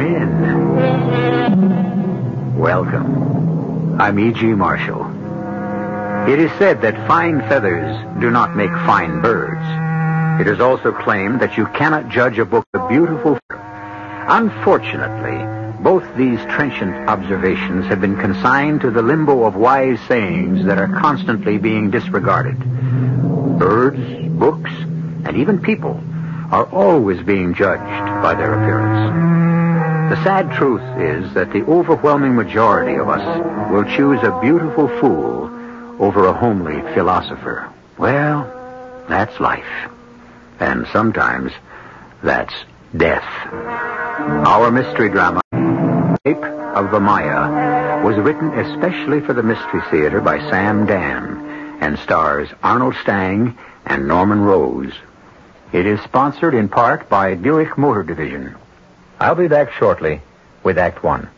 in. Welcome. I'm E.G. Marshall. It is said that fine feathers do not make fine birds. It is also claimed that you cannot judge a book of beautiful. Unfortunately, both these trenchant observations have been consigned to the limbo of wise sayings that are constantly being disregarded. Birds, books, and even people are always being judged by their appearance. The sad truth is that the overwhelming majority of us will choose a beautiful fool over a homely philosopher. Well, that's life. And sometimes that's death. Our mystery drama, Escape of the Maya, was written especially for the Mystery Theater by Sam Dan and stars Arnold Stang and Norman Rose. It is sponsored in part by Buick Motor Division. I'll be back shortly with Act One.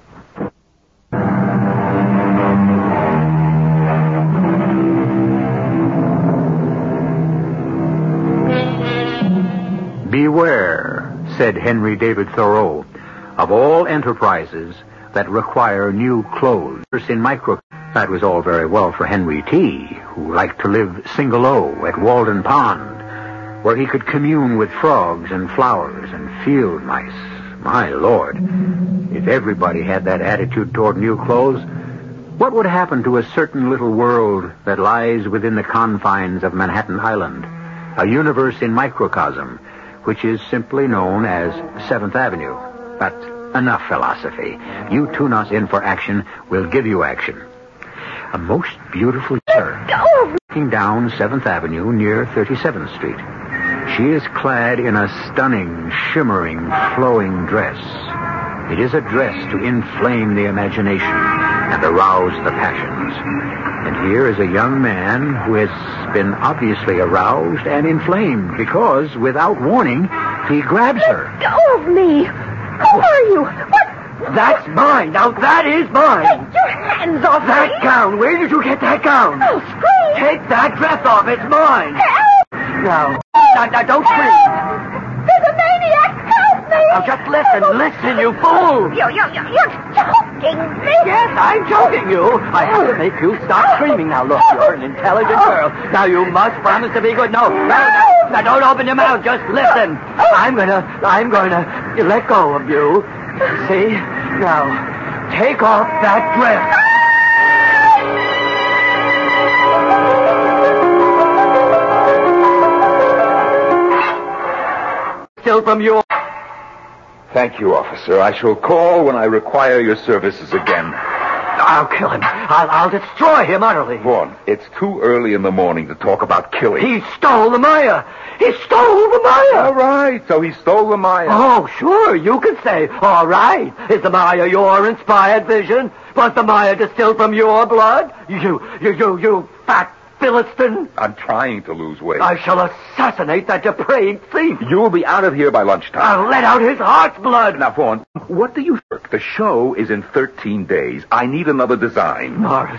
Beware, said Henry David Thoreau, of all enterprises that require new clothes in micro. That was all very well for Henry T., who liked to live single-o at Walden Pond, where he could commune with frogs and flowers and field mice. My Lord, if everybody had that attitude toward new clothes, what would happen to a certain little world that lies within the confines of Manhattan Island, a universe in microcosm, which is simply known as 7th Avenue? But enough philosophy. You tune us in for action, we'll give you action. A most beautiful girl walking down 7th Avenue near 37th Street. She is clad in a stunning, shimmering, flowing dress. It is a dress to inflame the imagination and arouse the passions. And here is a young man who has been obviously aroused and inflamed because, without warning, he grabs her. Let go of me! Who are you? What? That's mine. Now that is mine. Take your hands off That me! gown. Where did you get that gown? I'll scream! Take that dress off. It's mine. Help! Now, don't scream. There's a maniac! Help me! Now just listen, you fool. You're choking me! Yes, I'm choking you. I have to make you stop screaming. Now look, you're an intelligent girl. Now you must promise to be good. No, now don't open your mouth. Just listen. I'm gonna let go of you. See? Now, take off that dress. Still from you. Thank you, officer. I shall call when I require your services again. I'll kill him. I'll destroy him utterly. Vaughn, it's too early in the morning to talk about killing. He stole the Maya. He stole the Maya. All right, so he stole the Maya. Oh, sure, you could say, all right, is the Maya your inspired vision? Was the Maya distilled from your blood? You fat Philistine. I'm trying to lose weight. I shall assassinate that depraved thief. You'll be out of here by lunchtime. I'll let out his heart's blood. Now, Vaughn, what do you think? The show is in 13 days. I need another design. Morris.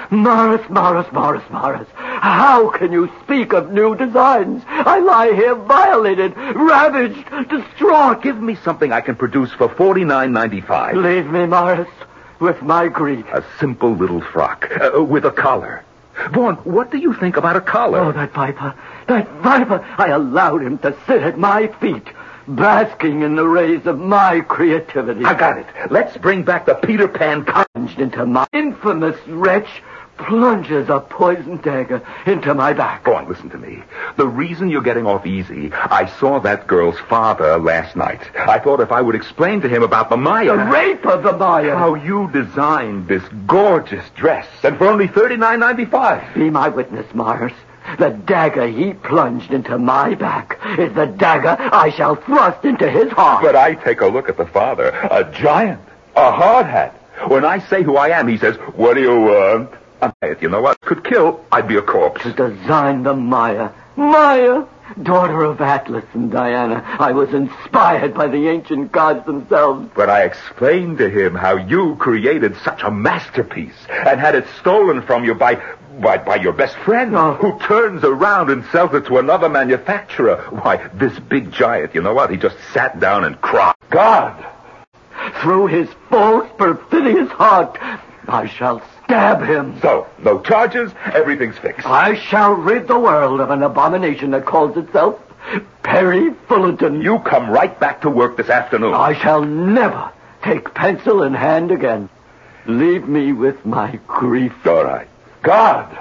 How can you speak of new designs? I lie here violated, ravaged, distraught. Give me something I can produce for $49.95. Leave me, Morris, with my grief. A simple little frock with a collar. Vaughn, what do you think about a collar? Oh, that viper. I allowed him to sit at my feet, basking in the rays of my creativity. I got it. Let's bring back the Peter Pan collar. Plunged into my infamous wretch plunges a poisoned dagger into my back. Vaughn, listen to me. The reason you're getting off easy, I saw that girl's father last night. I thought if I would explain to him about the Maya... The rape of the Maya. How you designed this gorgeous dress, and for only $39.95. Be my witness, Mars. The dagger he plunged into my back is the dagger I shall thrust into his heart. But I take a look at the father, a giant, a hard hat. When I say who I am, he says, what do you want? You know what? Could kill, I'd be a corpse. To design the Maya. Maya, daughter of Atlas and Diana. I was inspired by the ancient gods themselves. But I explained to him how you created such a masterpiece and had it stolen from you by your best friend, who turns around and sells it to another manufacturer. Why, this big giant, you know what? He just sat down and cried. God! through his false, perfidious heart. I shall stab him. So, no charges, everything's fixed. I shall rid the world of an abomination that calls itself Perry Fullerton. You come right back to work this afternoon. I shall never take pencil in hand again. Leave me with my grief. All right. God!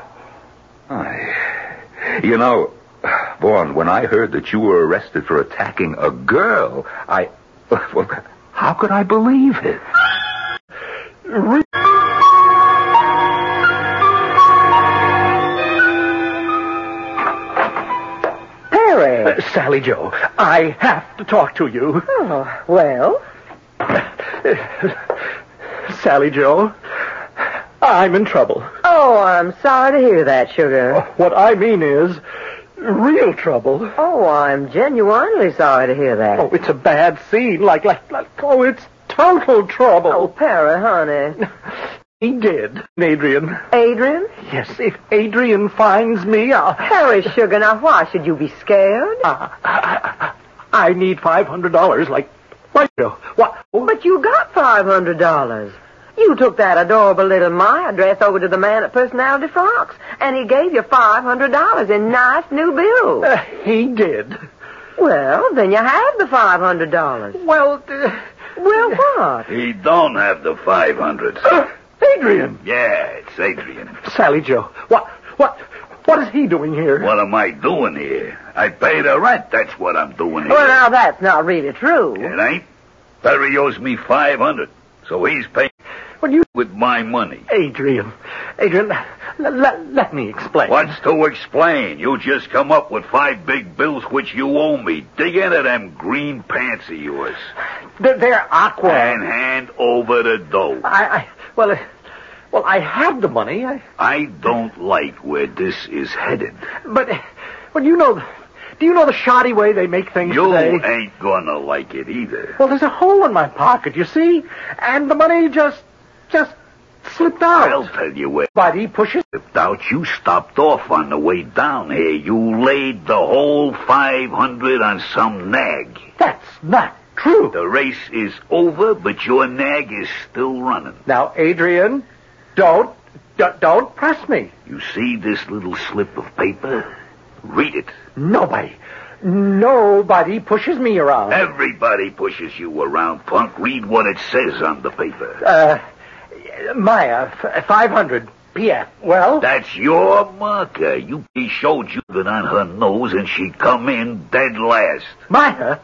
You know, Vaughn, when I heard that you were arrested for attacking a girl, well, how could I believe it? Perry. Sally Joe, I have to talk to you. Oh, well? Sally Joe, I'm in trouble. Oh, I'm sorry to hear that, Sugar. What I mean is, real trouble. Oh, I'm genuinely sorry to hear that. Oh, it's a bad scene, like, it's total trouble. Oh, Perry, honey. He did, Adrian. Adrian? Yes, if Adrian finds me, I'll... Perry, Sugar, now why should you be scared? I need $500, like now. What? But you got $500. You took that adorable little Maya dress over to the man at Personality Frocks, and he gave you $500 in nice new bills. He did. Well, then you have the $500. Well, Well, what? He don't have the 500. Adrian. Yeah, it's Adrian. Sally Joe, what is he doing here? What am I doing here? I pay the rent. That's what I'm doing here. Well, now, that's not really true. It ain't. Perry owes me 500, so he's paying with my money. Adrian, let me explain. What's to explain? You just come up with 5 big bills which you owe me. Dig into them green pants of yours. They're aqua. And hand over the dough. Well, I have the money. I don't like where this is headed. But, do you know the shoddy way they make things You today? ain't gonna like it either. Well, there's a hole in my pocket, you see? And the money just slipped out. I'll tell you where. But he pushes... Without you stopped off on the way down here. You laid the whole 500 on some nag. That's not true. The race is over, but your nag is still running. Now, Adrian, don't press me. You see this little slip of paper? Read it. Nobody pushes me around. Everybody pushes you around, punk. Read what it says on the paper. Maya, 500 PF. Well? That's your marker. He showed you that on her nose, and she come in dead last. Maya,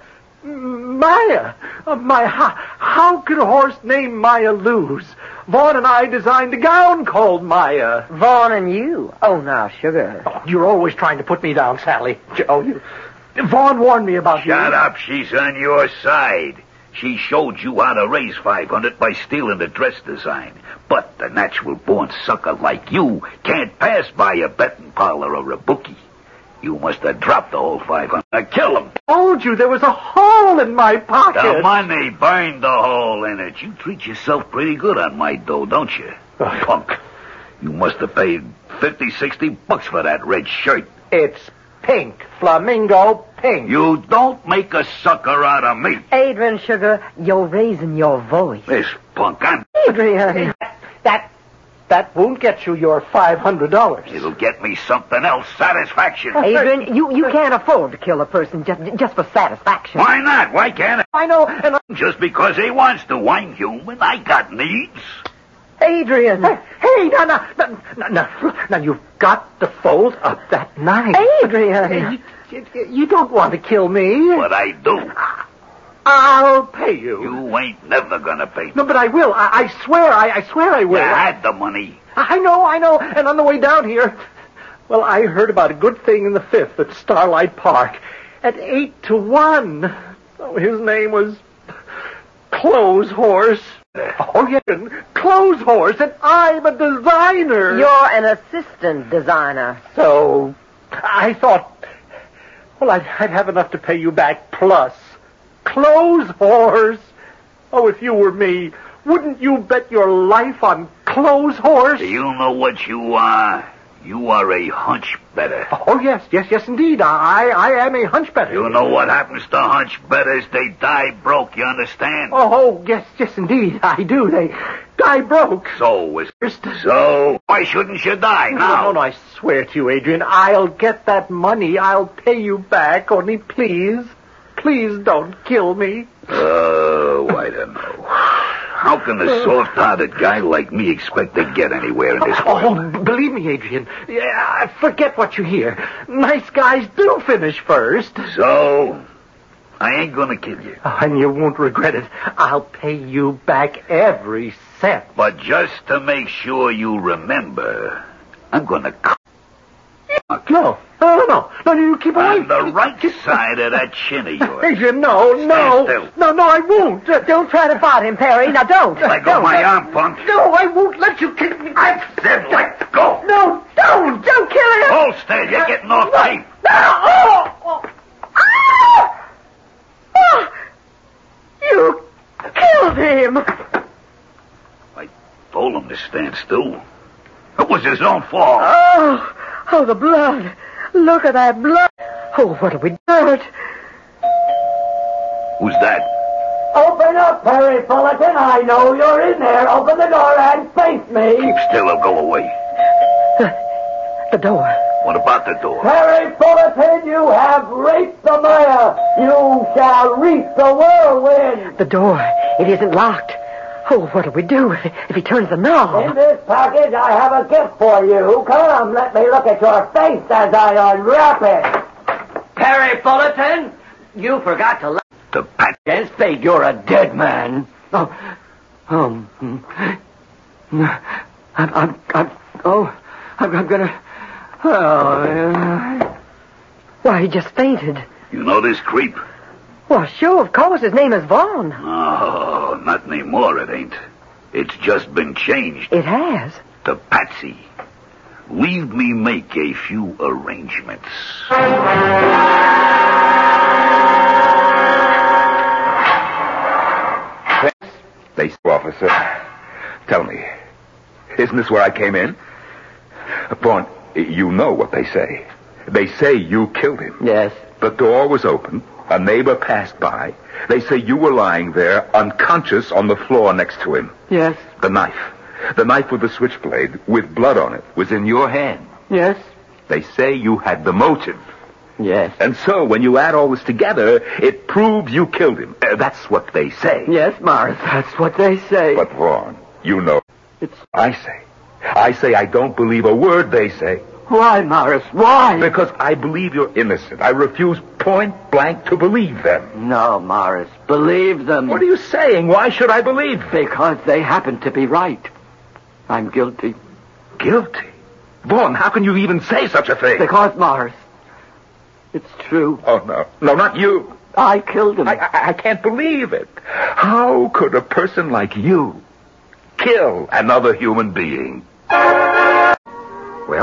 how could a horse named Maya lose? Vaughn and I designed a gown called Maya. Vaughn and you? Oh, now, Sugar. Oh, you're always trying to put me down, Sally. Vaughn warned me about you. Shut up. She's on your side. She showed you how to raise 500 by stealing the dress design. But the natural-born sucker like you can't pass by a betting parlor or a bookie. You must have dropped the whole 500. Kill him. I told you there was a hole in my pocket. The money burned the hole in it. You treat yourself pretty good on my dough, don't you? Punk. You must have paid $50-$60 for that red shirt. It's pink. Flamingo pink. You don't make a sucker out of me. Adrian, Sugar, you're raising your voice. This punk, Adrian. That won't get you your $500. It'll get me something else. Satisfaction. Adrian, you can't afford to kill a person just for satisfaction. Why not? Why can't I know, and Just because he wants to. I'm human. I got needs. Adrian. Hey, now, you've got to fold up that knife. Adrian. You don't want to kill me. But I do. I'll pay you. You ain't never gonna pay me. No, but I will. I swear I will. You had the money. I know. And on the way down here, well, I heard about a good thing in the Fifth at Starlight Park at 8-1. Oh, his name was Clothes Horse. Oh, yeah, Clothes Horse, and I'm a designer. You're an assistant designer. So, I thought, well, I'd have enough to pay you back plus. Clothes Horse. Oh, if you were me, wouldn't you bet your life on Clothes Horse? Do you know what you are? You are a hunch better. Oh, yes, indeed. I am a hunch better. You know what happens to hunch betters? They die broke, you understand? Oh, yes, indeed. I do. They die broke. So why shouldn't you die now? No, I swear to you, Adrian, I'll get that money. I'll pay you back. Only please don't kill me. Oh, I don't know. How can a soft-hearted guy like me expect to get anywhere in this world? Oh, believe me, Adrian. Yeah, forget what you hear. Nice guys do finish first. So, I ain't gonna kill you. And you won't regret it. I'll pay you back every cent. But just to make sure you remember, I'm gonna cut. No, you keep away. On the right side of that chin of yours. Adrian, no, I won't. Don't try to fight him, Perry. Now, don't. Let go my arm, punk. No, I won't let you kick me. I said let go. No, don't kill him. Hold still, you're getting off tape. You killed him. I told him to stand still. It was his own fault. Oh, the blood. Look at that blood. Oh, what have we done? Who's that? Open up, Perry Fullerton. I know you're in there. Open the door and face me. Keep still or go away. The door. What about the door? Perry Fullerton, you have raped the mayor. You shall reap the whirlwind. The door. It isn't locked. Oh, what'll we do if he turns the knob? In this package, I have a gift for you. Come, let me look at your face as I unwrap it. Perry Fullerton, you forgot to let The pat. against fate. You're a dead man. I'm gonna. Why, he just fainted. You know this creep? Well, sure, of course. His name is Vaughn. Oh, not anymore, it ain't. It's just been changed It has. to Patsy. Leave me make a few arrangements. They, officer, tell me, isn't this where I came in? Vaughn, you know what they say. They say you killed him. Yes. The door was open. A neighbor passed by. They say you were lying there, unconscious, on the floor next to him. Yes. The knife with the switchblade, with blood on it, was in your hand. Yes. They say you had the motive. Yes. And so, when you add all this together, it proves you killed him. That's what they say. Yes, Morris, that's what they say. But, Vaughn, you know. It's... I say I don't believe a word they say. Why, Morris, why? Because I believe you're innocent. I refuse point blank to believe them. No, Morris, believe them. What are you saying? Why should I believe? Because they happen to be right. I'm guilty. Guilty? Vaughn, how can you even say such a thing? Because, Morris, it's true. Oh, no. No, not you. I killed him. I can't believe it. How could a person like you kill another human being? Well,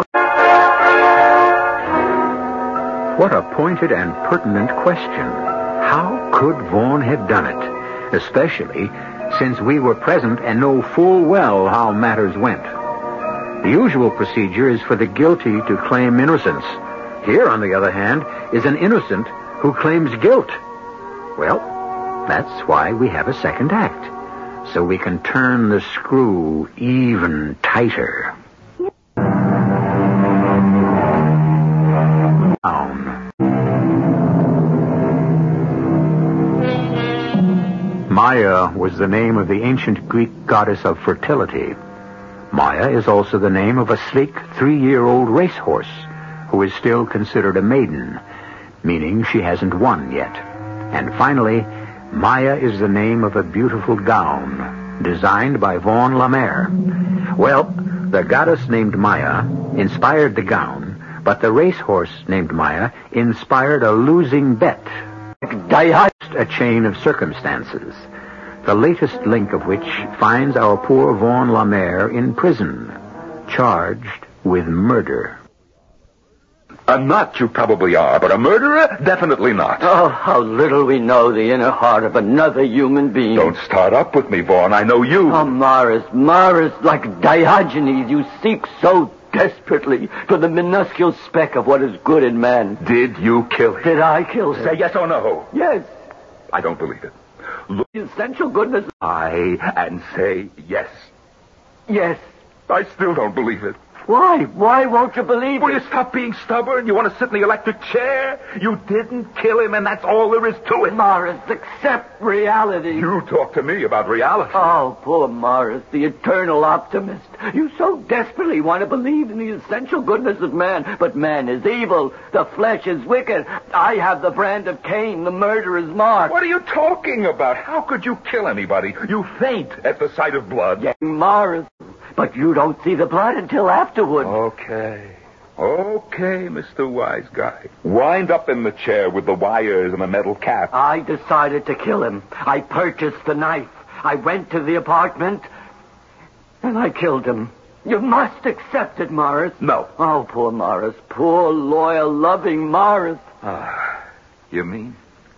what a pointed and pertinent question. How could Vaughn have done it? Especially since we were present and know full well how matters went. The usual procedure is for the guilty to claim innocence. Here, on the other hand, is an innocent who claims guilt. Well, that's why we have a second act, so we can turn the screw even tighter. Maya was the name of the ancient Greek goddess of fertility. Maya is also the name of a sleek 3-year-old racehorse who is still considered a maiden, meaning she hasn't won yet. And finally, Maya is the name of a beautiful gown designed by Vaughn Lemaire. Well, the goddess named Maya inspired the gown, but the racehorse named Maya inspired a losing bet. A chain of circumstances, the latest link of which finds our poor Vaughn Lemaire in prison, charged with murder. A nut you probably are, but a murderer? Definitely not. Oh, how little we know the inner heart of another human being. Don't start up with me, Vaughn. I know you. Oh, Morris, like Diogenes, you seek so desperately for the minuscule speck of what is good in man. Did you kill him? Did I kill him? Say yes or no. Yes. I don't believe it. Look, The essential goodness. and say yes. Yes. I still don't believe it. Why? Why won't you believe Will you it? stop being stubborn? You want to sit in the electric chair? You didn't kill him, and that's all there is to it. Morris, accept reality. You talk to me about reality. Oh, poor Morris, the eternal optimist. You so desperately want to believe in the essential goodness of man, but man is evil. The flesh is wicked. I have the brand of Cain, the murderer's mark. What are you talking about? How could you kill anybody? You faint at the sight of blood. Yeah, Morris, but you don't see the blood until afterward. Okay, Mr. Wise Guy. Wind up in the chair with the wires and the metal cap. I decided to kill him. I purchased the knife. I went to the apartment, and I killed him. You must accept it, Morris. No. Oh, poor Morris. Poor, loyal, loving Morris. You mean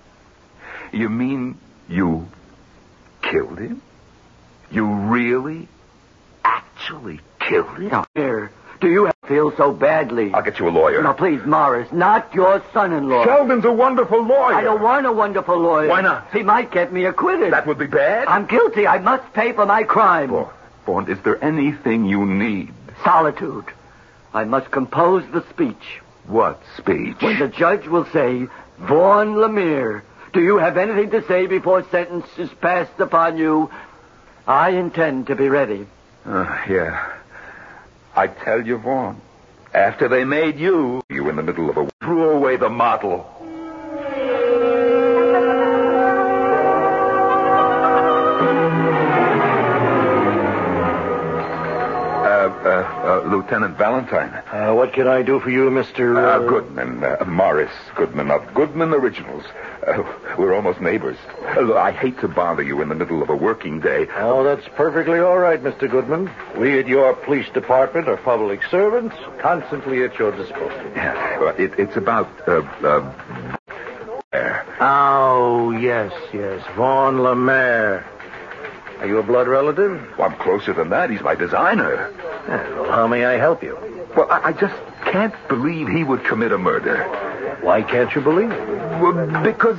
you killed him? You really, actually killed him? Now, here, do you feel so badly? I'll get you a lawyer. Now, please, Morris, not your son-in-law. Sheldon's a wonderful lawyer. I don't want a wonderful lawyer. Why not? He might get me acquitted. That would be bad. I'm guilty. I must pay for my crime. Vaughn, is there anything you need? Solitude. I must compose the speech. What speech? When the judge will say, Vaughn Lemire, do you have anything to say before sentence is passed upon you? I intend to be ready. Yeah. I tell you, Vaughn, after they made you in the middle of a... threw away the model. Lieutenant Valentine. What can I do for you, Mr. Goodman. Morris Goodman of Goodman Originals. We're almost neighbors. Look, I hate to bother you in the middle of a working day. Oh, that's perfectly all right, Mr. Goodman. We at your police department are public servants, constantly at your disposal. Yeah, it's about, Oh, yes. Vaughn Lemire. Are you a blood relative? Well, I'm closer than that. He's my designer. Well, how may I help you? Well, I just can't believe he would commit a murder. Why can't you believe it? Well, because...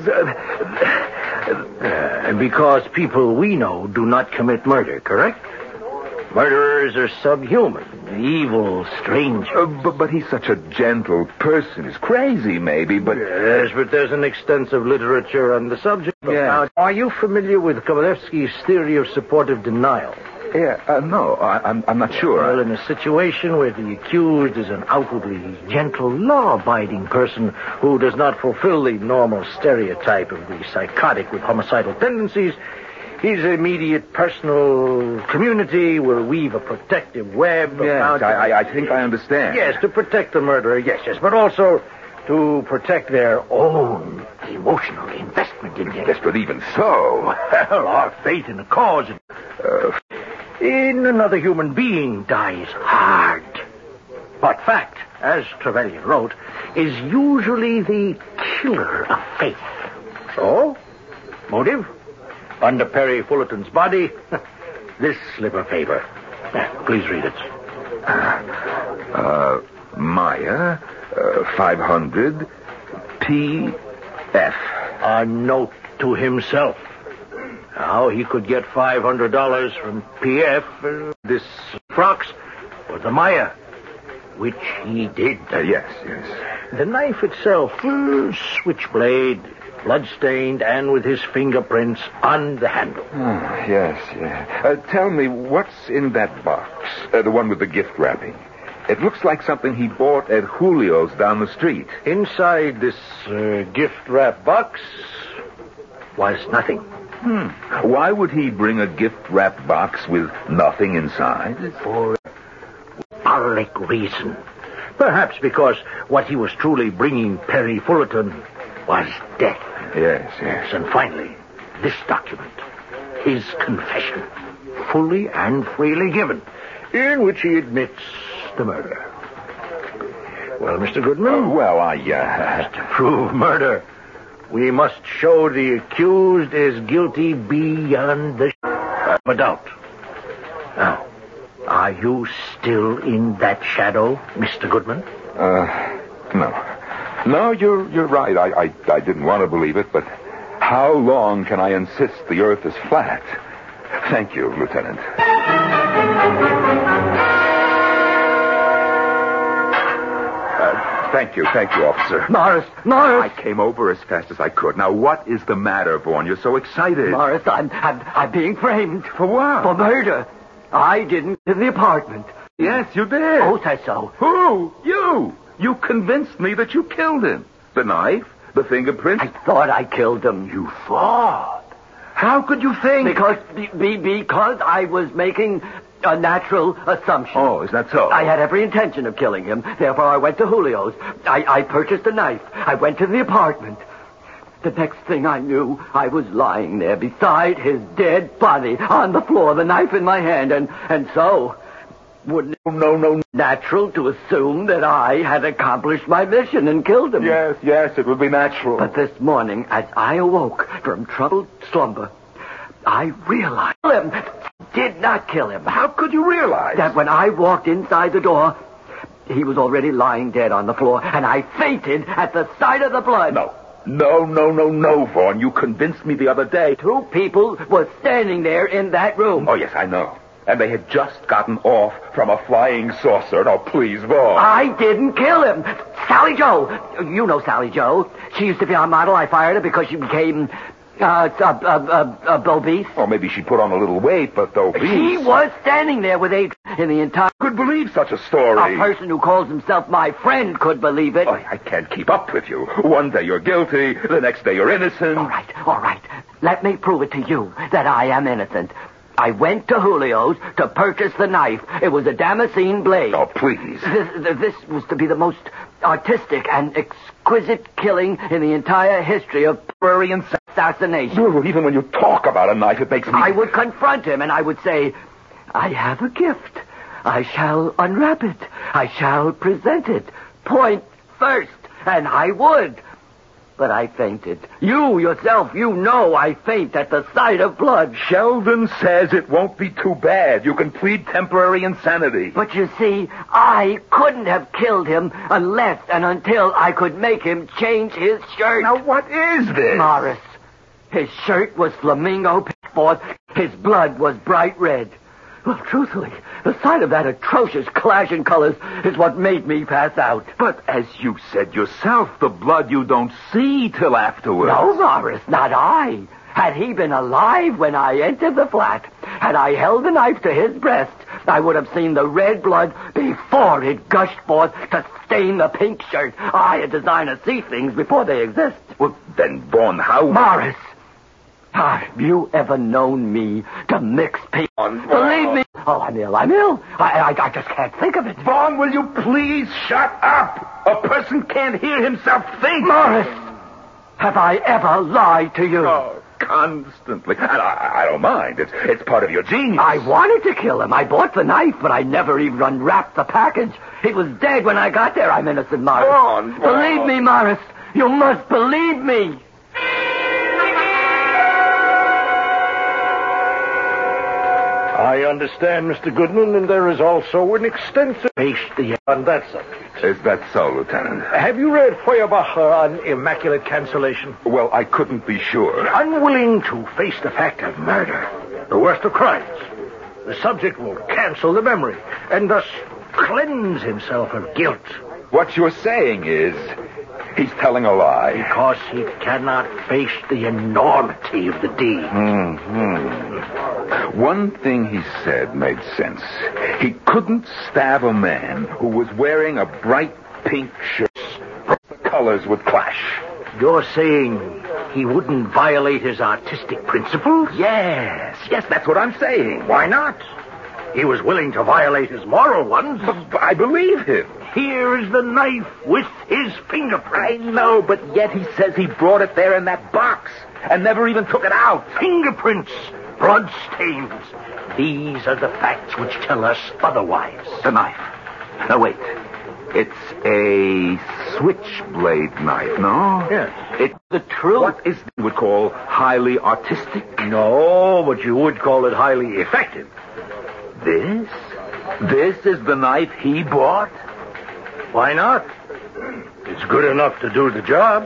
because people we know do not commit murder, correct? Murderers are subhuman, evil, strange. But he's such a gentle person. He's crazy, maybe, but... Yes, but there's an extensive literature on the subject. Yes. Now, are you familiar with Kovalevsky's theory of supportive denial? Yeah, no, I'm not sure. Well, in a situation where the accused is an outwardly gentle, law-abiding person who does not fulfill the normal stereotype of the psychotic with homicidal tendencies, his immediate personal community will weave a protective web. Yes, I think I understand. Yes, to protect the murderer, yes, but also to protect their own emotional investment in him. Yes, but even so... Well, our faith in the cause in another human being dies hard. But fact, as Trevelyan wrote, is usually the killer of faith. So, motive? Under Perry Fullerton's body, this slip of paper. Please read it. Maya, 500, P.F. A note to himself. Now, he could get $500 from P.F. This frocks or the Maya, which he did. Yes. The knife itself, switchblade, blood-stained, and with his fingerprints on the handle. Yes. Tell me, what's in that box? The one with the gift wrapping. It looks like something he bought at Julio's down the street. Inside this gift-wrap box was nothing. Why would he bring a gift-wrapped box with nothing inside? For symbolic reason. Perhaps because what he was truly bringing Perry Fullerton was death. Yes. And finally, this document, his confession, fully and freely given, in which he admits the murder. Well, Mr. Goodman? To prove murder, we must show the accused is guilty beyond the shadow of a doubt. Now, Are you still in that shadow, Mr. Goodman? No. No, you're right. I didn't want to believe it, but how long can I insist the earth is flat? Thank you, Lieutenant. Thank you, officer. Morris! I came over as fast as I could. Now, what is the matter, Vaughn? You're so excited. Morris, I'm being framed. For what? For murder. I didn't in the apartment. Yes, you did. Who says so? Who? You. You convinced me that you killed him. The knife, the fingerprints. I thought I killed him. You thought? How could you think? Because I was making a natural assumption. Oh, is that so? I had every intention of killing him. Therefore, I went to Julio's. I purchased a knife. I went to the apartment. The next thing I knew, I was lying there beside his dead body on the floor, the knife in my hand, and so... Wouldn't it no natural to assume that I had accomplished my mission and killed him? Yes, it would be natural. But this morning, as I awoke from troubled slumber, I realized did not kill him. How could you realize? That when I walked inside the door, he was already lying dead on the floor, and I fainted at the sight of the blood. No, Vaughn. You convinced me the other day. 2 people were standing there in that room. Oh, yes, I know. And they had just gotten off from a flying saucer. Oh, please, Vaughn. I didn't kill him. Sally Joe. You know Sally Joe. She used to be our model. I fired her because she became obese. Or maybe she put on a little weight, but obese. She was standing there with Adrian in the entire... Could believe such a story. A person who calls himself my friend could believe it. Oh, I can't keep up with you. One day you're guilty, the next day you're innocent. All right. Let me prove it to you that I am innocent. I went to Julio's to purchase the knife. It was a Damascene blade. Oh, please. This was to be the most artistic and exquisite killing in the entire history of prairie assassination. Oh, even when you talk about a knife, it makes me... I would confront him and I would say, I have a gift. I shall unwrap it. I shall present it. Point first. And I would. But I fainted. You yourself, you know I faint at the sight of blood. Sheldon says it won't be too bad. You can plead temporary insanity. But you see, I couldn't have killed him unless and until I could make him change his shirt. Now, what is this? Morris, his shirt was flamingo pink. His blood was bright red. Well, truthfully, the sight of that atrocious clash in colors is what made me pass out. But as you said yourself, the blood you don't see till afterwards. No, Morris, not I. Had he been alive when I entered the flat, had I held the knife to his breast, I would have seen the red blood before it gushed forth to stain the pink shirt. I, a designer, see things before they exist. Well, then, Vaughn, how... Morris! Have you ever known me to mix people? Believe me. Oh, I'm ill. I just can't think of it. Vaughn, will you please shut up? A person can't hear himself think. Morris, have I ever lied to you? Oh, constantly. And I don't mind. It's part of your genius. I wanted to kill him. I bought the knife, but I never even unwrapped the package. He was dead when I got there. I'm innocent, Morris. Vaughn. Believe me, Morris. You must believe me. I understand, Mr. Goodman, and there is also an extensive history on that subject. Is that so, Lieutenant? Have you read Feuerbacher on immaculate cancellation? Well, I couldn't be sure. Unwilling to face the fact of murder, the worst of crimes, the subject will cancel the memory and thus cleanse himself of guilt. What you're saying is he's telling a lie. Because he cannot face the enormity of the deed. One thing he said made sense. He couldn't stab a man who was wearing a bright pink shirt. The colors would clash. You're saying he wouldn't violate his artistic principles? Yes, that's what I'm saying. Why not? He was willing to violate his moral ones. But I believe him. Here is the knife with his fingerprint. I know, but yet he says he brought it there in that box and never even took it out. Fingerprints, blood stains. These are the facts which tell us otherwise. The knife. No, wait. It's a switchblade knife, no? Yes. It's the truth. What is you would call highly artistic? No, but you would call it highly effective. This? This is the knife he bought? Why not? It's good enough to do the job.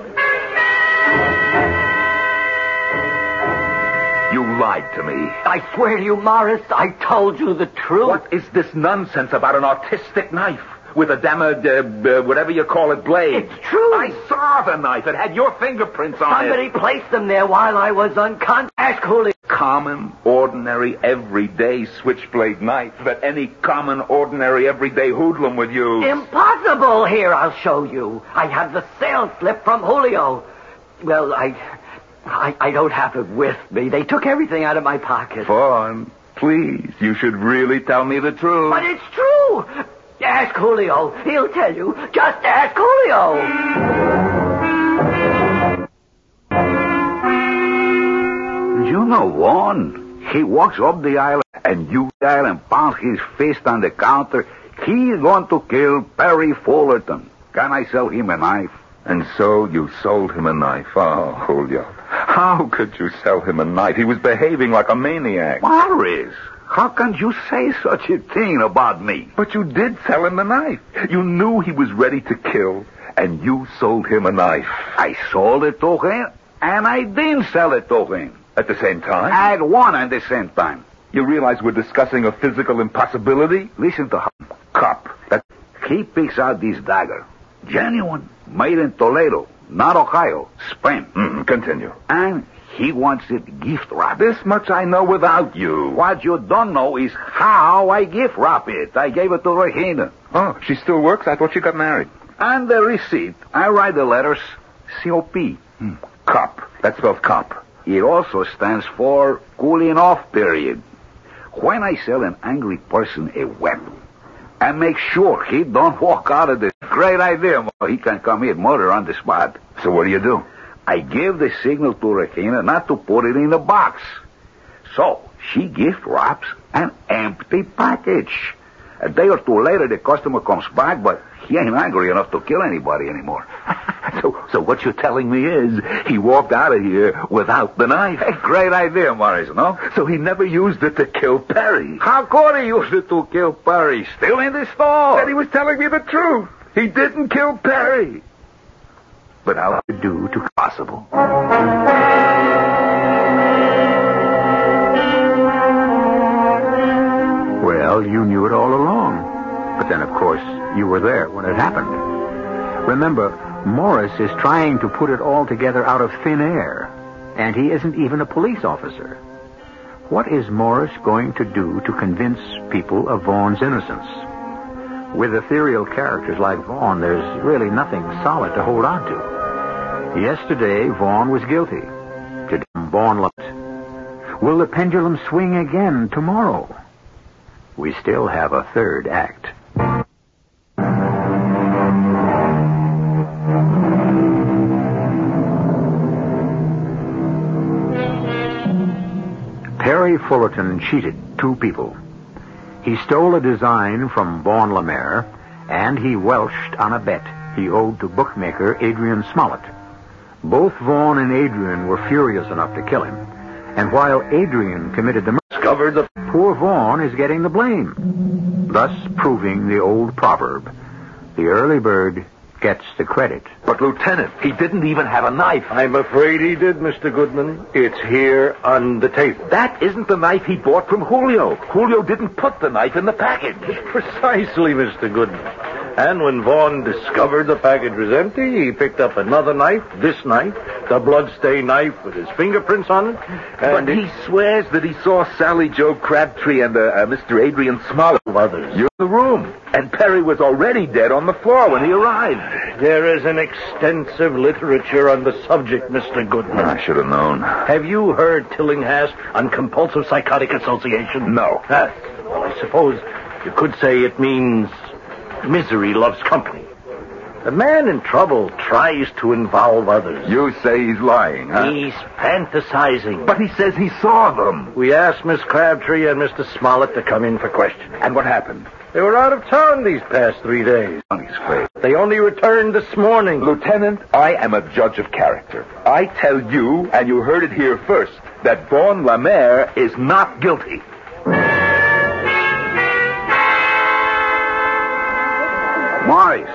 You lied to me. I swear to you, Morris, I told you the truth. What is this nonsense about an autistic knife with a whatever you call it, blade? It's true. I saw the knife. It had your fingerprints on Somebody it. placed them there while I was unconscious. Ask Julio. Common, ordinary, everyday switchblade knife that any common, ordinary, everyday hoodlum would use. Impossible. Here, I'll show you. I have the sales slip from Julio. Well, I don't have it with me. They took everything out of my pocket. Vaughn, please, you should really tell me the truth. But it's true. Ask Julio. He'll tell you. Just ask Julio. You know, Vaughn, he walks up the aisle and pounds his fist on the counter. He's going to kill Perry Fullerton. Can I sell him a knife? And so you sold him a knife. Oh, Julio. How could you sell him a knife? He was behaving like a maniac. Morris, how can you say such a thing about me? But you did sell him the knife. You knew he was ready to kill, and you sold him a knife. I sold it to him, and I didn't sell it to him. At the same time? At one and the same time. You realize we're discussing a physical impossibility? Listen to him. Cop. He picks out this dagger. Genuine. Made in Toledo, not Ohio. Spain. Continue. And he wants it gift wrapped. This much I know without you. What you don't know is how I gift wrap it. I gave it to Regina. Oh, she still works? I thought she got married. And the receipt. I write the letters C-O-P. Cop. That spells cop. It also stands for cooling off period. When I sell an angry person a weapon, I make sure he don't walk out of this. Great idea. He can commit murder on the spot. So what do? I give the signal to Regina not to put it in the box. So she gift wraps an empty package. A day or two later, the customer comes back, but he ain't angry enough to kill anybody anymore. So what you're telling me is he walked out of here without the knife. A great idea, Morris, no? So he never used it to kill Perry. How could he use it to kill Perry? Still in the store. And he was telling me the truth. He didn't kill Perry. But how to do to possible? Well, you knew it all along. But then, of course, you were there when it happened. Remember, Morris is trying to put it all together out of thin air, and he isn't even a police officer. What is Morris going to do to convince people of Vaughn's innocence? With ethereal characters like Vaughn, there's really nothing solid to hold on to. Yesterday, Vaughn was guilty. Today, Vaughn lost. Will the pendulum swing again tomorrow? We still have a third act. Perry Fullerton cheated two people. He stole a design from Vaughn Lemaire, and he welched on a bet he owed to bookmaker Adrian Smollett. Both Vaughn and Adrian were furious enough to kill him, and while Adrian committed the murder, poor Vaughn is getting the blame, thus proving the old proverb, the early bird gets the credit. But, Lieutenant, he didn't even have a knife. I'm afraid he did, Mr. Goodman. It's here on the table. That isn't the knife he bought from Julio. Julio didn't put the knife in the package. Precisely, Mr. Goodman. And when Vaughn discovered the package was empty, he picked up another knife, this knife, the bloodstained knife with his fingerprints on it. But he swears that he saw Sally Joe Crabtree and Mr. Adrian Smollett. Others. You're in the room. And Perry was already dead on the floor when he arrived. There is an extensive literature on the subject, Mr. Goodman. I should have known. Have you heard Tillinghast on compulsive psychotic association? No. Well, I suppose you could say it means misery loves company. A man in trouble tries to involve others. You say he's lying, huh? He's fantasizing. But he says he saw them. We asked Miss Crabtree and Mr. Smollett to come in for questioning. And what happened? They were out of town these past 3 days. On his face. They only returned this morning. Lieutenant, I am a judge of character. I tell you, and you heard it here first, that Vaughn Lemaire is not guilty. Morris.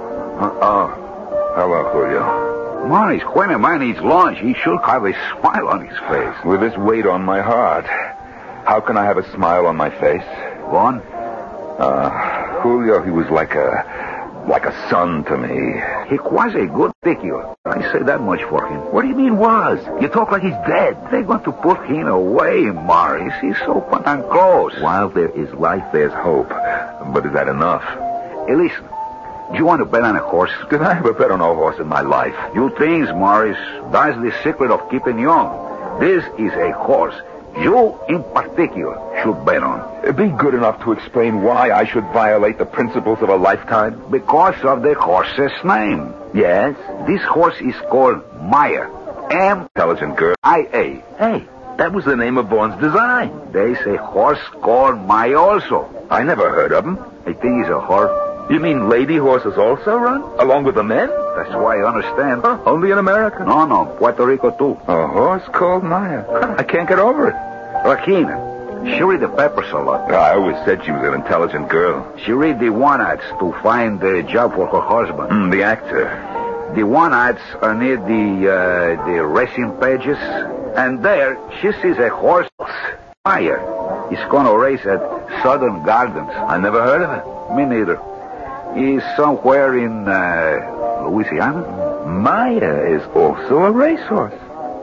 Hello, Julio. Morris, when a man eats lunch, he should have a smile on his face. With this weight on my heart, how can I have a smile on my face? One? Julio, he was like a son to me. He was a good figure. I say that much for him. What do you mean was? You talk like he's dead. They're going to put him away, Morris. He's so and close. While there is life, there's hope. But is that enough? Hey, listen. Do you want to bet on a horse? Did I ever bet on a horse in my life? You things, Morris. That's the secret of keeping young. This is a horse you, in particular, should bet on. Be good enough to explain why I should violate the principles of a lifetime. Because of the horse's name. Yes? This horse is called Maya. Intelligent girl. I-A. Hey, that was the name of Vaughn's design. There's a horse called Maya also. I never heard of him. I think he's a horse. You mean lady horses also run? Along with the men? That's why I understand. Huh, only in America? No, Puerto Rico too. A horse called Maya. I can't get over it. Rakina, she read the papers a lot. I always said she was an intelligent girl. She read the one ads to find a job for her husband. The actor. The one ads are near the racing pages. And there, she sees a horse. Maya. He's going to race at Southern Gardens. I never heard of it. Me neither. He's somewhere in Louisiana. Maya is also a racehorse.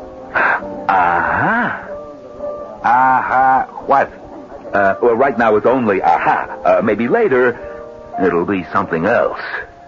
Aha. Aha. What? Well, right now it's only aha. Maybe later it'll be something else.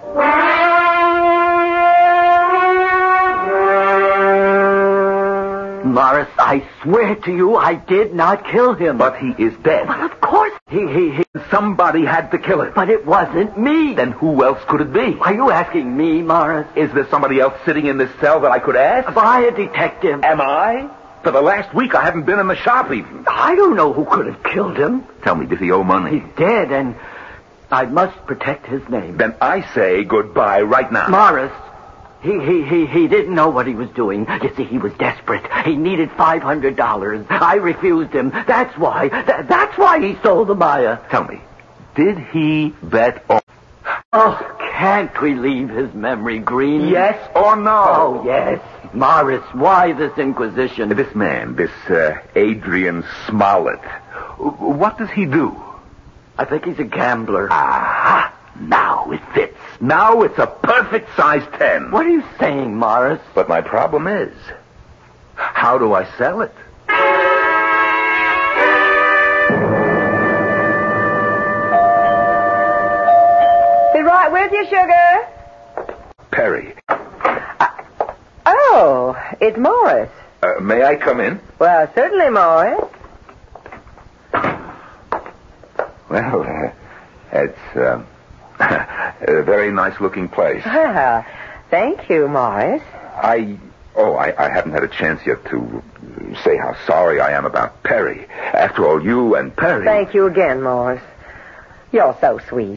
Morris, I swear to you, I did not kill him. But he is dead. Well, of course, he. Somebody had to kill him. But it wasn't me. Then who else could it be? Are you asking me, Morris? Is there somebody else sitting in this cell that I could ask? By a detective. Am I? For the last week, I haven't been in the shop even. I don't know who could have killed him. Tell me, does he owe money? He's dead, and I must protect his name. Then I say goodbye right now. Morris, he didn't know what he was doing. You see, he was desperate. He needed $500. I refused him. That's why. That's why he stole the Maya. Tell me, did he bet on... Oh, can't we leave his memory green? Yes or no? Oh, yes. Morris, why this inquisition? This man, this Adrian Smollett, what does he do? I think he's a gambler. Aha! Now it fits. Now it's a perfect size 10. What are you saying, Morris? But my problem is, how do I sell it? Be right with you, sugar. Perry. Oh, it's Morris. May I come in? Well, certainly, Morris. Well, it's a very nice-looking place. Well, thank you, Morris. I haven't had a chance yet to say how sorry I am about Perry. After all, you and Perry... Thank you again, Morris. You're so sweet.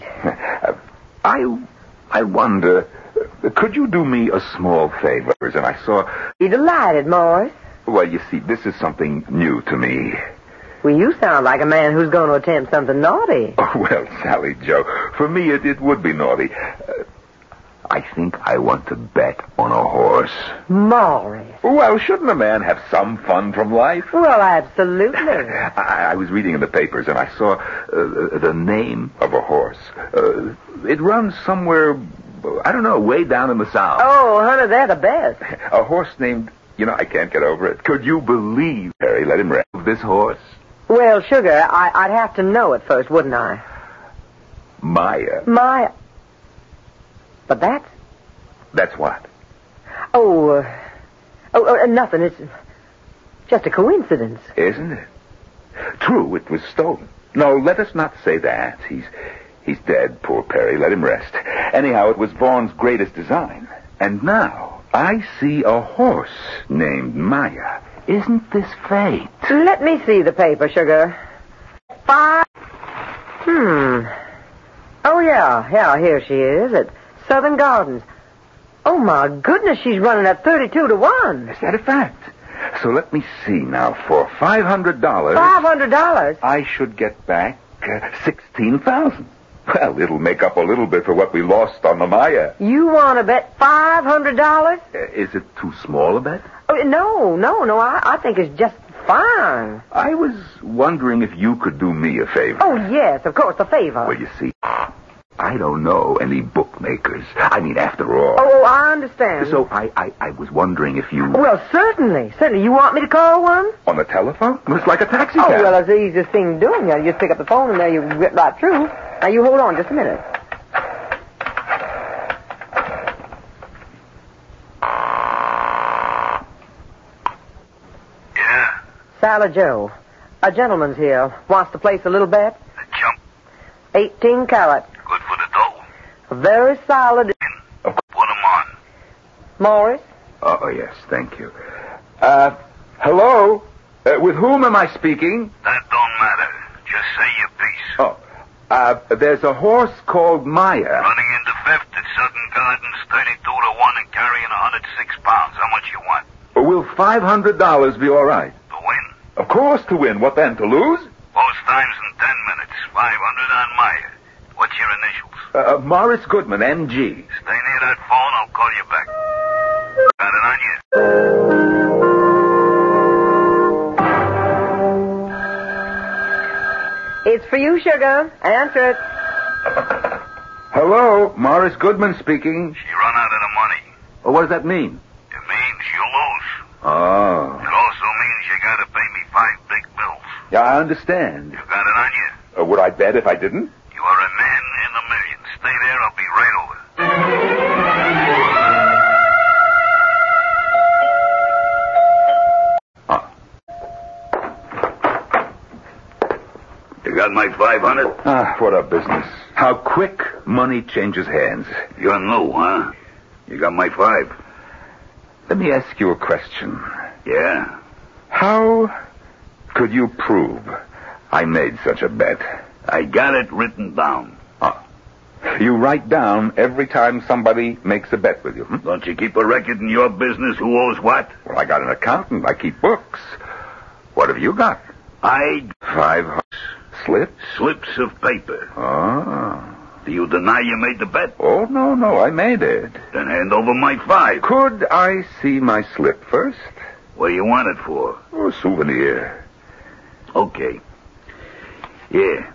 I wonder, could you do me a small favor? And I saw... Be delighted, Morris. Well, you see, this is something new to me. Well, you sound like a man who's going to attempt something naughty. Oh, well, Sally Joe, for me it would be naughty. I think I want to bet on a horse. Morris. Well, shouldn't a man have some fun from life? Well, absolutely. I was reading in the papers and I saw the name of a horse. It runs somewhere, I don't know, way down in the south. Oh, honey, they're the best. A horse named, I can't get over it. Could you believe Perry let him ride this horse? Well, sugar, I'd have to know it first, wouldn't I? Maya. Maya. But that's... That's what? Nothing. It's just a coincidence. Isn't it? True, it was stolen. No, let us not say that. He's dead, poor Perry. Let him rest. Anyhow, it was Vaughn's greatest design. And now I see a horse named Maya. Isn't this fate? Let me see the paper, sugar. 5... Oh, yeah, here she is at Southern Gardens. Oh, my goodness, she's running at 32 to 1. Is that a fact? So let me see now. For $500... $500? I should get back $16,000. Well, it'll make up a little bit for what we lost on the Maya. You want to bet $500? Is it too small a bet? Oh, no. I think it's just fine. I was wondering if you could do me a favor. Oh, yes, of course, a favor. Well, you see, I don't know any bookmakers. I mean, after all. Oh, I understand. So I was wondering if you... Well, certainly. You want me to call one? On the telephone? It's like a taxi Oh, cab. well, it's the easiest thing doing. You just pick up the phone and there you get right through. Now, you hold on just a minute. Yeah, Sally Joe. A gentleman's here. Wants to place a little bet. the chump. 18 carat. Good for the dough. Very solid. Put 'em on. Morris? Oh, yes, thank you. Hello? With whom am I speaking? That don't matter. Just say your piece. Oh, there's a horse called Maya. Running into fifth at Sutton Gardens, 32-1 and carrying 106 pounds. How much you want? Will $500 be all right? To win? Of course to win. What then, to lose? Post times in 10 minutes. 500 on Maya. What's your initials? Morris Goodman, MG. Stay near that phone. I'll call you back. Got it on you? It's for you, sugar. Answer it. Hello, Morris Goodman speaking. She run out of the money. Well, what does that mean? It means you lose. Oh. It also means you gotta pay me 5 big bills. Yeah, I understand. You got it on you? Would I bet if I didn't? You are a man in a million. Stay there. I'll be right over. You got my 500? Ah, what a business. How quick money changes hands. You're new, huh? You got my 5? Let me ask you a question. Yeah. How could you prove I made such a bet? I got it written down. You write down every time somebody makes a bet with you. Don't you keep a record in your business who owes what? Well, I got an accountant. I keep books. What have you got? 5 slips? Slips of paper. Ah. Do you deny you made the bet? Oh, no, I made it. Then hand over my 5. Could I see my slip first? What do you want it for? Oh, a souvenir. Okay. Yeah.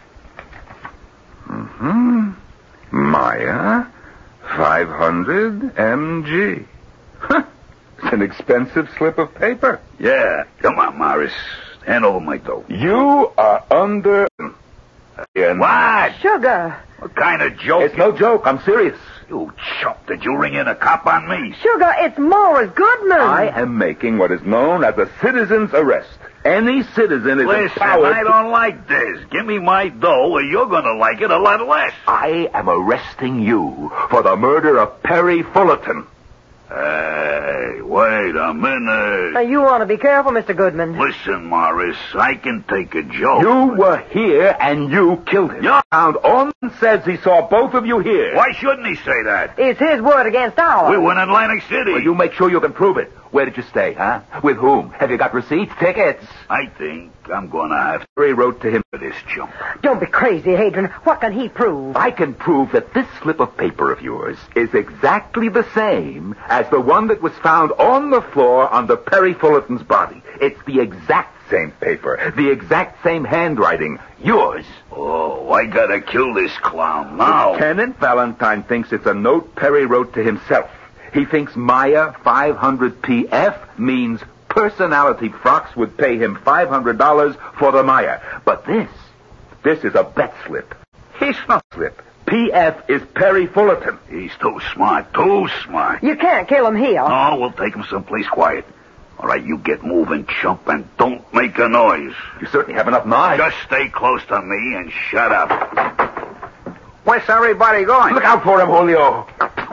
Mm-hmm. Maya, 500 MG. It's an expensive slip of paper. Yeah. Come on, Morris. Hand over my dough. You are under... What? Sugar. What kind of joke? It's no joke. I'm serious. You chump. Did you ring in a cop on me? Sugar, it's Morris Goodman. I am making what is known as a citizen's arrest. Any citizen is Listen, empowered... I don't like this. Give me my dough or you're going to like it a lot less. I am arresting you for the murder of Perry Fullerton. Hey, wait a minute. Now, you want to be careful, Mr. Goodman. Listen, Morris, I can take a joke. You were here and you killed him. Yeah. And Orman says he saw both of you here. Why shouldn't he say that? It's his word against ours. We were in Atlantic City. Well, you make sure you can prove it. Where did you stay, huh? With whom? Have you got receipts, tickets? I think I'm going to have to Perry wrote to him for this chump. Don't be crazy, Hadrian. What can he prove? I can prove that this slip of paper of yours is exactly the same as the one that was found on the floor under Perry Fullerton's body. It's the exact same paper, the exact same handwriting. Yours. Oh, I got to kill this clown now. Lieutenant Valentine thinks it's a note Perry wrote to himself. He thinks Maya 500 PF means Personality Frocks would pay him $500 for the Maya. But this is a bet slip. He's not. Slip. PF is Perry Fullerton. He's too smart, too smart. You can't kill him here. No, we'll take him someplace quiet. All right, you get moving, chump, and don't make a noise. You certainly have enough mind. Just stay close to me and shut up. Where's everybody going? Look out for him, Julio.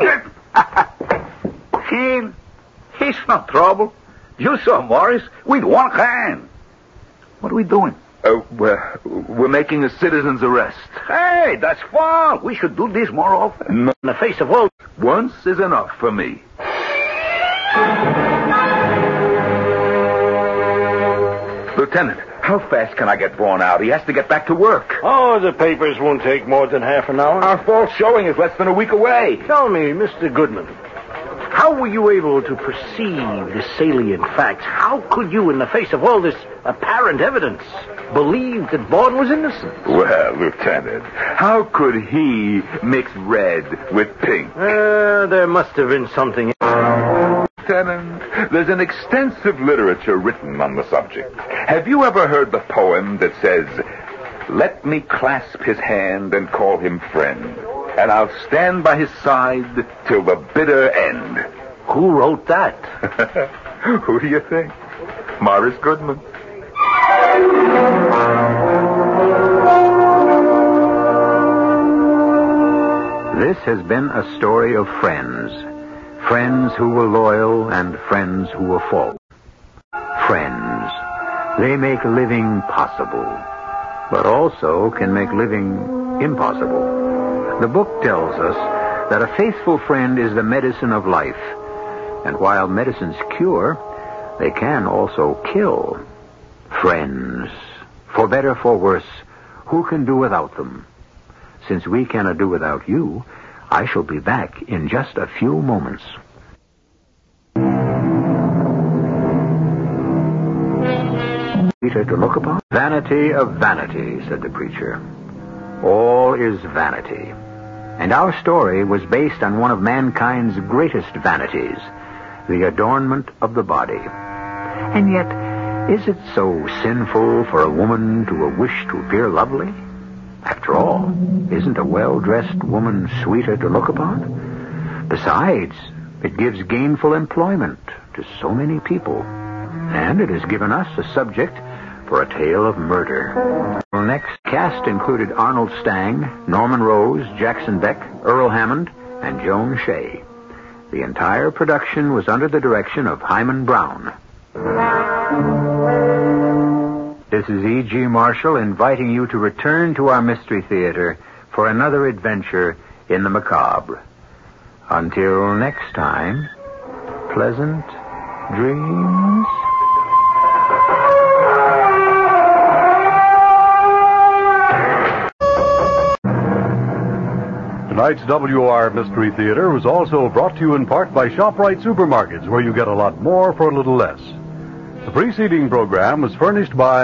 He's no trouble. You saw Morris with one hand. What are we doing? We're making a citizen's arrest. Hey, that's fun. We should do this more often. No. In the face of all. Once is enough for me. Lieutenant, How fast can I get Vaughn out? He has to get back to work. Oh, the papers won't take more than half an hour. Our fall showing is less than a week away. Tell me, Mr. Goodman, how were you able to perceive the salient facts? How could you, in the face of all this apparent evidence, believe that Vaughn was innocent? Well, Lieutenant, how could he mix red with pink? There must have been something. Lieutenant, there's an extensive literature written on the subject. Have you ever heard the poem that says, "Let me clasp his hand and call him friend, and I'll stand by his side till the bitter end"? Who wrote that? Who do you think? Morris Goodman. This has been a story of friends. Friends who were loyal and friends who were false. Friends. They make living possible, but also can make living impossible. The book tells us that a faithful friend is the medicine of life. And while medicines cure, they can also kill. Friends. For better, for worse, who can do without them? Since we cannot do without you, I shall be back in just a few moments. To look upon? Vanity of vanity, said the preacher. All is vanity. And our story was based on one of mankind's greatest vanities, the adornment of the body. And yet, is it so sinful for a woman to wish to appear lovely? After all, isn't a well-dressed woman sweeter to look upon? Besides, it gives gainful employment to so many people. And it has given us a subject for a tale of murder. Next cast included Arnold Stang, Norman Rose, Jackson Beck, Earl Hammond, and Joan Shea. The entire production was under the direction of Hyman Brown. This is E.G. Marshall inviting you to return to our Mystery Theater for another adventure in the macabre. Until next time, pleasant dreams. Tonight's WR Mystery Theater was also brought to you in part by ShopRite Supermarkets, where you get a lot more for a little less. The preceding program was furnished by